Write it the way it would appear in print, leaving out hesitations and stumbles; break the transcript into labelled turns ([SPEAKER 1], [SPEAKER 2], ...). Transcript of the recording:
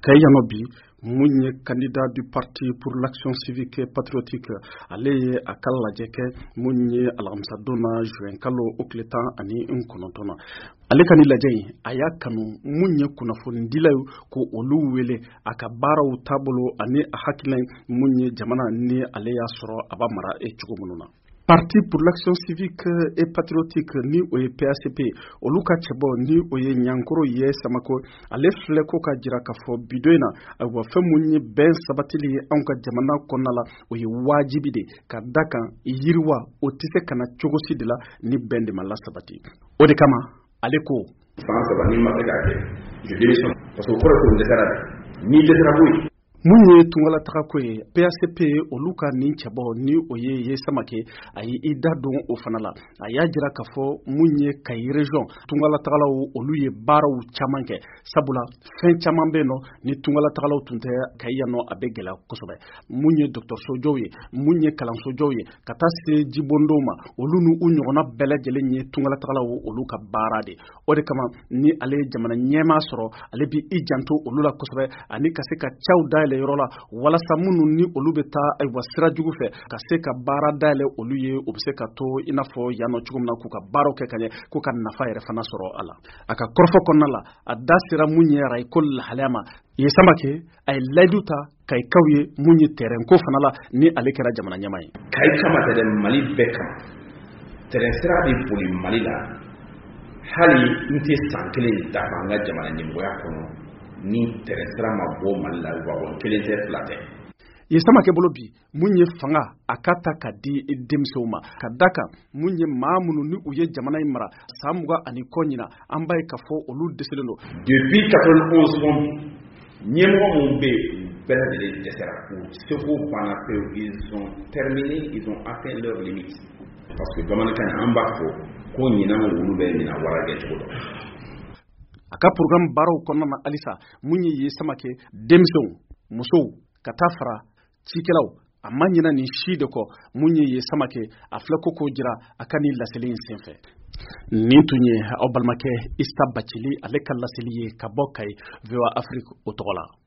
[SPEAKER 1] Kayanobi mun candidat du parti pour l'action civique et patriotique ale akalla jeke mun ye alamsa dona juin kalo okletan ani konontona ale kan lajɛ aya kanu mun ye kunnafoni dilaw ko olu wele aka baaraw tabolo ani hakilin mun ye jamana ni ale ya sɔrɔ aba mara cogo minnu na. Parti pour l'action civique et patriotique ni o ye PACP olu ka cɛbɔ ni o ye Ɲankoro ye Samako ale filɛ ko ka jira ka fɔ bidoina awa fɛn mun ye bɛn sabatili ye anw ka jamana kɔnɔna la o ye wajibi de ka da kan yiriwa o tɛ se kana cogo si de la ni bɛn de ma la sabati o de kama ale ko
[SPEAKER 2] san saba ni ma se k'a kɛ je démissionne parce que o kɔrɔ ko n dɛsɛra de ni dɛsɛra ko ye
[SPEAKER 1] mun ye tungala taga ko ye PACP olu ka nin cɛbɔ ni o ye Samake ayi i da don o fana la a y'a jira k'a fɔ mun ye Kayi région tungala tagalaw olu ye baaraw caman kɛ sabula fɛn caman bɛ yen nɔ ni tungala tagalaw tun tɛ Kayi yan nɔ a bɛ gɛlɛya kosɛbɛ mun ye dɔgɔtɔrɔsojɔw ye mun ye kalansojɔw ye ka taa se jibondenw ma olu n'u ɲɔgɔnna bɛɛ lajɛlen ye tungala tagalaw olu ka baara de o de kama ni ale jamana ɲɛmaa sɔrɔ ale bi i janto olu la kosɛbɛ ani ka se ka caw dayɛlɛ yɔrɔ la walasa minnu ni olu bɛ taa ayiwa sira jugu fɛ ka se ka baara dayɛlɛ olu ye o bɛ se ka to i n'a fɔ yan nɔ cogo min na k'u ka baaraw kɛ ka ɲɛ k'u ka nafa yɛrɛ fana sɔrɔ a la a ka kɔrɔfɔ kɔnɔna la a da sera mun ye ara ko lahalaya ma ye Samake a ye layidu ta Kayikaw ye mun ye terrain ko fana la ni ale kɛra jamana ɲɛmaa ye
[SPEAKER 2] Kayi kama tɛ dɛ Mali bɛɛ kama terrain sira bɛ boli Mali la hali n tɛ san kelen dafa an ka jamana ɲɛmɔgɔya kɔnɔ ni terrain sira ma bɔ Mali la wagon kelen tɛ fila tɛ
[SPEAKER 1] ye Samake bolo bi mun ye fanga a ka ta ka di denmisɛnw ma ka da kan mun ye maa minnu ni u ye jamana in mara san 20 ani kɔ ɲina an b'a ye k'a fɔ olu dɛsɛlen don
[SPEAKER 2] depuis 91 ɲɛmɔgɔ minnu bɛ yen bɛɛ lajɛlen dɛsɛra u seko banna pewu ils ont terminé ils ont atteint leur limite parce que bamanankan an b'a fɔ ko ɲinan wulu bɛ ɲina wara kɛ cogo dɔ
[SPEAKER 1] a ka programme baaraw kɔnɔna na halisa mun ye Samake denmisɛnw musow ka taa fara cikɛlaw a ma ɲina nin si de kɔ mun ye Samake a filɛ ko k'o jira a ka nin laseli in senfɛ nin tun ye aw balimakɛ Ista Bacili ale ka laseli ye ka bɔ Kayi VOA Afrique o tɔgɔ la